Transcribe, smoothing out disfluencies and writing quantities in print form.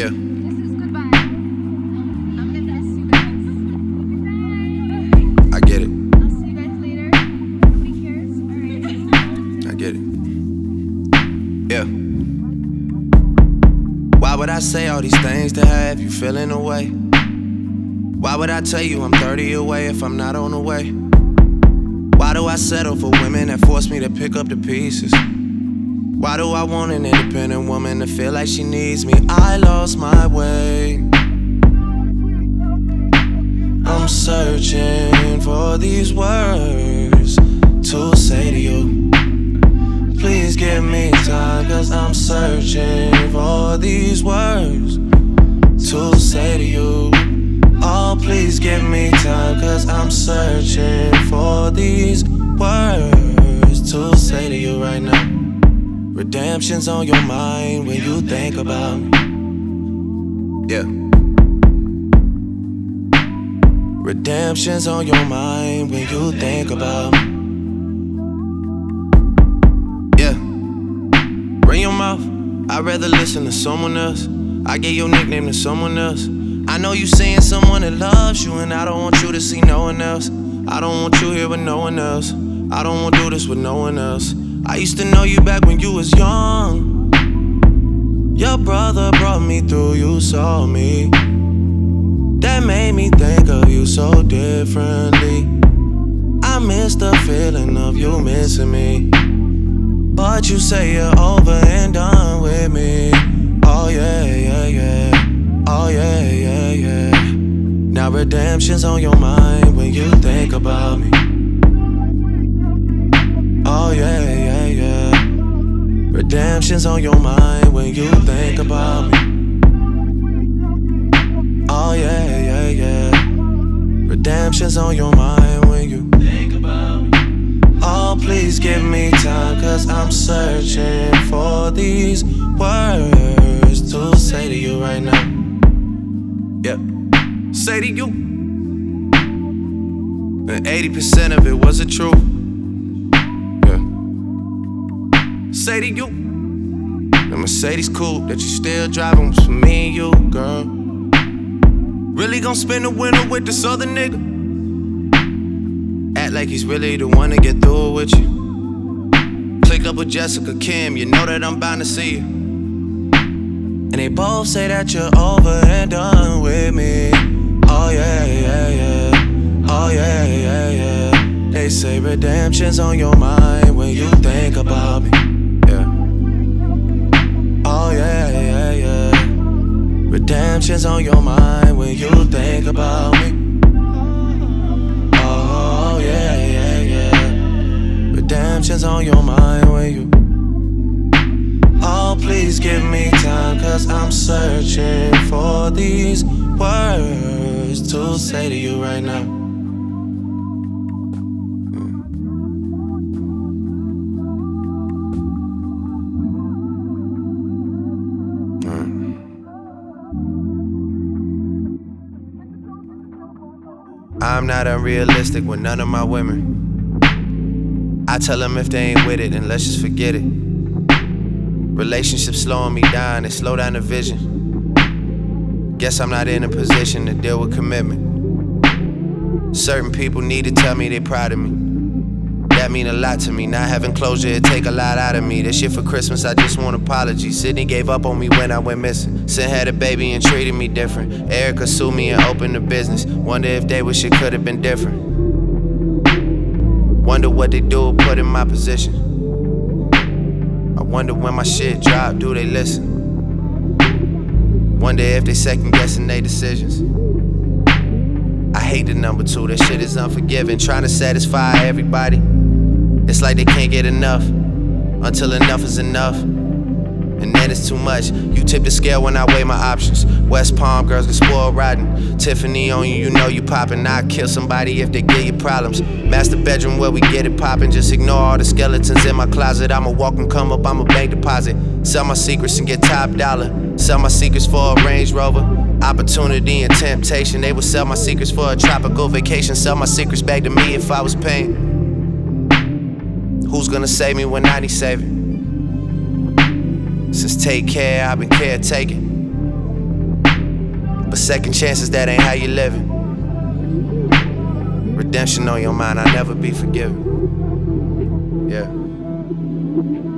Yeah. This is goodbye. I'm gonna miss you guys. I get it. I'll see you guys later. Nobody cares. Alright. I get it. Yeah. Why would I say all these things to have you feeling away? Why would I tell you I'm 30 away if I'm not on the way? Why do I settle for women that force me to pick up the pieces? Why do I want an independent woman to feel like she needs me? I lost my way. I'm searching for these words to say to you. Please give me time, cause I'm searching for these words to say to you. Oh, please give me time, cause I'm searching for these words to say to you right now. Redemption's on your mind when you think about me. Yeah. Redemption's on your mind when you think about me. Yeah. Run your mouth. I'd rather listen to someone else. I gave your nickname to someone else. I know you seeing someone that loves you, and I don't want you to see no one else. I don't want you here with no one else. I don't want to do this with no one else. I used to know you back when you was young. Your brother brought me through, you saw me. That made me think of you so differently. I miss the feeling of you missing me. But you say you're over and done with me. Oh yeah, yeah, yeah. Oh yeah, yeah, yeah. Now redemption's on your mind when you think about me. Oh yeah, yeah, yeah. Redemption's on your mind when you think about me. Oh yeah, yeah, yeah. Redemption's on your mind when you think about me. Oh, please give me time, cause I'm searching for these words to say to you right now. Yeah. Say to you. And 80% of it wasn't true. Say to you, the Mercedes coupe that you still driving was for me and you, girl. Really gon' spend the winter with this other nigga? Act like he's really the one to get through it with you. Clicked up with Jessica Kim, you know that I'm bound to see you. And they both say that you're over and done with me. Oh yeah, yeah, yeah. Oh yeah, yeah, yeah. They say redemption's on your mind when you think about me. Oh yeah, yeah, yeah. Redemption's on your mind when you think about me. Oh yeah, yeah, yeah. Redemption's on your mind when you. Oh, please give me time, cause I'm searching for these words to say to you right now. I'm not unrealistic with none of my women. I tell them if they ain't with it, then let's just forget it. Relationships slowing me down, they slow down the vision. Guess I'm not in a position to deal with commitment. Certain people need to tell me they proud of me. That mean a lot to me. Not having closure, it take a lot out of me. This year for Christmas, I just want apologies. Sydney gave up on me when I went missing. Sin had a baby and treated me different. Erica sued me and opened a business. Wonder if they wish it could have been different. Wonder what they do put in my position. I wonder when my shit drop, do they listen? Wonder if they second guessing their decisions. I hate the number 2, that shit is unforgiving. Trying to satisfy everybody. It's like they can't get enough until enough is enough. And then it's too much. You tip the scale when I weigh my options. West Palm girls get spoiled rotten. Tiffany on you, you know you poppin'. I'd kill somebody if they give you problems. Master bedroom where we get it poppin'. Just ignore all the skeletons in my closet. I'ma walk and come up, I'ma bank deposit. Sell my secrets and get top dollar. Sell my secrets for a Range Rover. Opportunity and temptation. They would sell my secrets for a tropical vacation. Sell my secrets back to me if I was paying. Who's gonna save me when I need saving? Since take care, I've been caretaking. second chances, that ain't how you living. Redemption on your mind, I'll never be forgiven. Yeah.